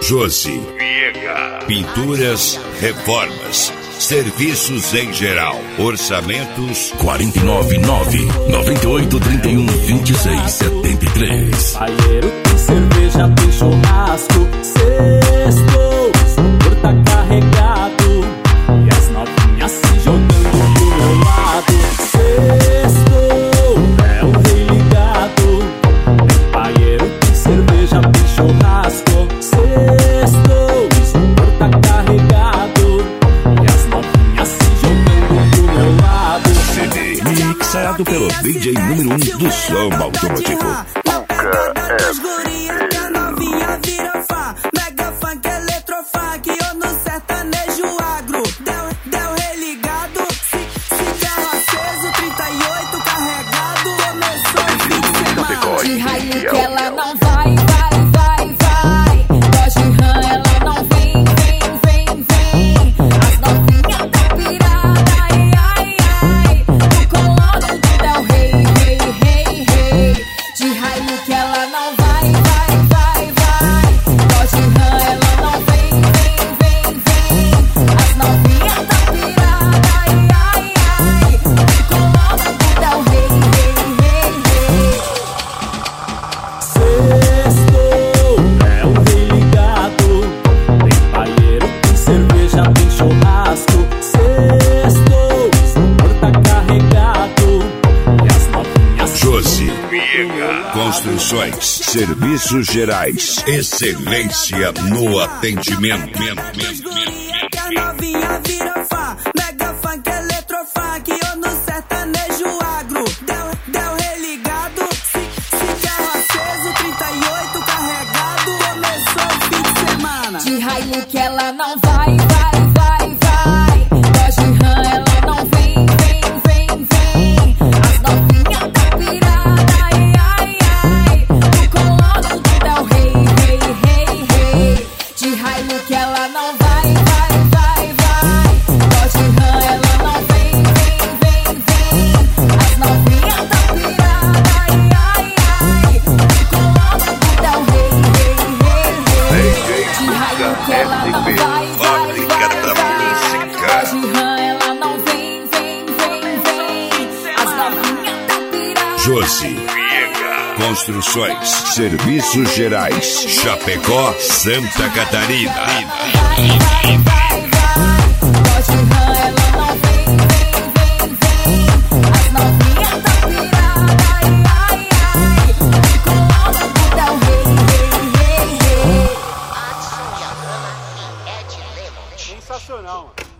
Josi, pinturas, reformas, serviços em geral, orçamentos 499-9831-2673. Baieiro tem cerveja, tem churrasco, sextou, isopor tá carregado e as novinhas se jogando do meu lado. Sextou, é o rei ligado. Tem baieiro, tem cerveja, tem churrasco, sextou, isopor tá carregado e as novinhas se jogando do meu lado. CD mixado pelo DJ número 1 do som automotivo. Dos guria que a novinha vira fã. Mega funk, eletrofunk, ou no sertanejo agro. Deu religado, se carro aceso, 38 carregado. Começou o fim de semana. De raio que ela não vai. Voz de rã, ela não vem. As novinhas tá pirada, ai. No colono do Del Rey. De raio que ela não vai. Voz de rã, ela não vem. As novinhas tá pirada, ai. No colono do Del Rey. Sextou, é o rei ligado. Tem baieiro, tem cerveja, tem churrasco. Sextou, isopor tá carregado e as novinhas Josi, construções, serviços gerais, excelência no atendimento. Dos guria que a novinha vira fã. Mega funk, eletrofunk, ou no sertanejo agro. Deu religado, se carro aceso, 38 carregado. Começou o fim de semana. De raio que ela não vai. Voz de rã, ela não vem. As novinhas tá pirada, ai. No colono do Del Rey. De raio que ela não vai. Voz de rã, ela não vem. As novinhas tá pirada, ai. No colono do Del Rey. De raio que ela não vai. Fábrica da música. Voz de rã, ela não vem. As novinhas tá pirada. Josi, construções, serviços gerais, Chapecó, Santa Catarina. Voz de rã, ela não vem. As novinhas tá pirada, ai. No colono do Del Rey. Sensacional, mano.